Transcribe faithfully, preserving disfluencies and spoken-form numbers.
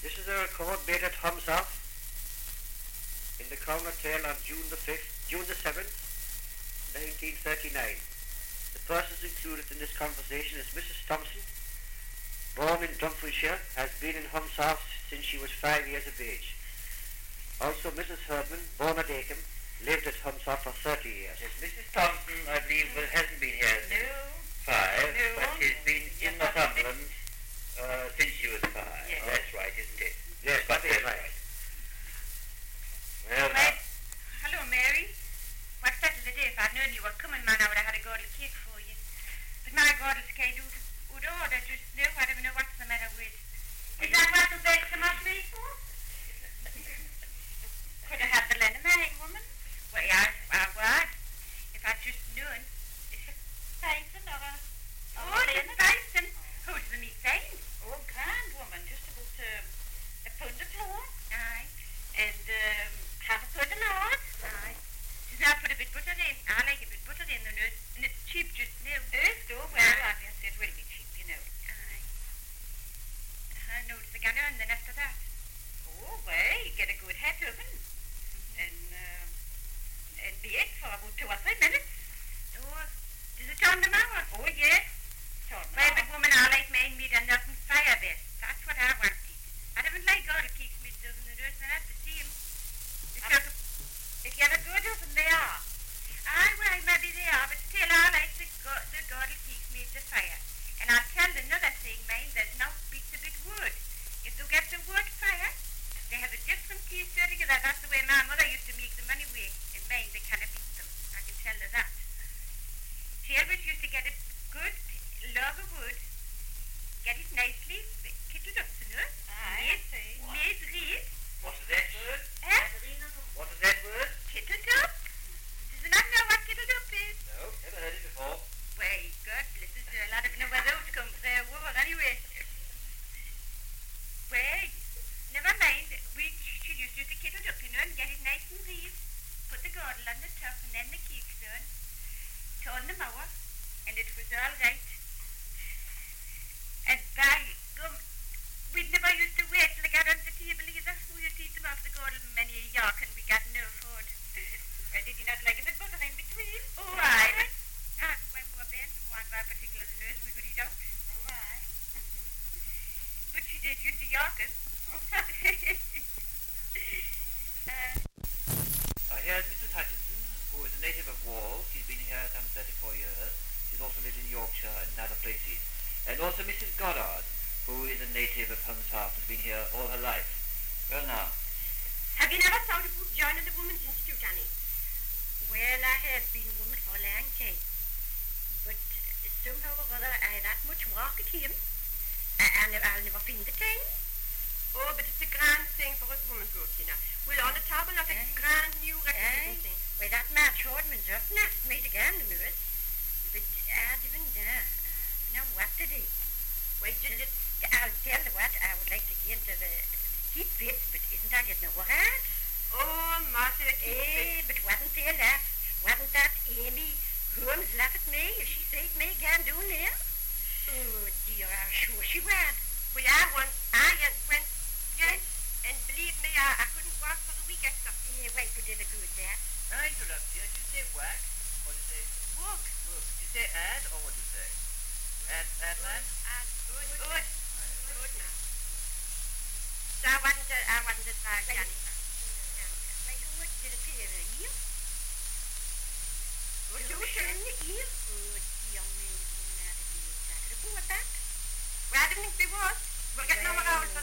This is a record made at Humsoft in the Crown Hotel on June the fifth, June the seventh, nineteen thirty-nine. The persons included in this conversation is Missus Thompson, born in Dumfriesshire, has been in Humsoft since she was five years of age. Also Missus Herdman, born at Acomb, lived at Humsoft for thirty years. Yes, Missus Thompson, I believe, hasn't been here since No. five, No. but she's been in Northumberland uh, since she was five. Yes. That's right, isn't it? Yes, But that is that's right. Well, Well, hello, Mary. What's that of the day? If I'd known you were coming, man, I would have had a girdle cake for you. But my girdle's kind of would order just now. I don't know what's the matter with. Is that what the bake some off me for? Could have had the lemonade, woman. Well, yeah, I would. If I'd just known. It's a bison or a... Oh, it's a bison. Who's the meat saying? Oh, grand, woman. Just about um, a pound of flour. Aye. And um, half a pound of lard. Aye. She's now put a bit butter in. I like a bit butter in the nurse. And it's cheap just now. It's so well, obviously. It will be cheap, you know. Aye. I noticed the gunner and then after that. Oh, well, you get a good hat oven. And, um, and bake for about two or three minutes. Oh, does it turn them out? Oh, yes. Turn them well, big woman, I like made meat and nothing fire best. That's what I wanted. I don't like all the cakes meat doesn't and doesn't have to see him. If you have a good oven, they are. Aye, well, maybe they are, but still I like the, go- the girdle cakes made to fire. And I'll tell another thing, mind, there's no beats a bit wood. If you get the wood fire, they have a different taste altogether. That's the way my mother used to make them anyway. And mine, they cannot beat them. I can tell her that. She always used to get a good log of wood, get it nicely kittled up to it. Aye, made, made reed. what is that word? Eh? What is that word? Kittled up. Does you not know what kittled up is? No, never heard it before. Well, God bless us, a lot of know where those come from. Well, anyway. Well, never mind. We, she used to kittle it up, you know, and get it nice and reed. Put the girdle on the top and then the cakes on. Turn them over, and it was all right. And by gum, we never used to wait till they got on the table either. We used to eat them off the girdle many a york, and we got no food. Well, did you not like a bit butter in between? Oh, aye. But, ah, when we were bent, we weren't very particular the nurse we could eat out. Oh, aye. But she did use the yorkers. uh, Uh, here's Missus Hutchinson, who is a native of Wall. She's been here some thirty-four years. She's also lived in Yorkshire and other places. And also Missus Goddard, who is a native of Humsoft, has been here all her life. Well now, have you never thought about joining the Women's Institute, Annie? Well, I have been a woman for a long time. But uh, somehow or other, I had that much work at home. I, I never, I'll never find the time. Oh, but it's a grand thing for us women folks, you know. We'll on the table of a grand new recognition thing. Well, that March Hordman just asked me to go on the nurse. But I didn't know. I know what to do. Well, just, just, I'll tell you what, I would like to get into the, the keep bits, but isn't that getting over it? Oh, Martha, the keep eh, but wasn't there that, wasn't that Amy Holmes laugh at me if she said me can do now? Oh, dear, I'm sure she would. Well, I once, I went, yes, and believe me, I, I couldn't work for the week extra. Yeah, wait, we did a good that. I interrupt you. Did you say whack? Or did you say Walk. work? Did you say ad, or what did you say? Ad, ad man? Uh, good, good, good now. So I wasn't, a, I wasn't a try, Johnny. Wait, who would did appear here? What you saying here? Oh, dear me, woman, I didn't know exactly who was that. Well, I didn't think there was. We'll get no more out for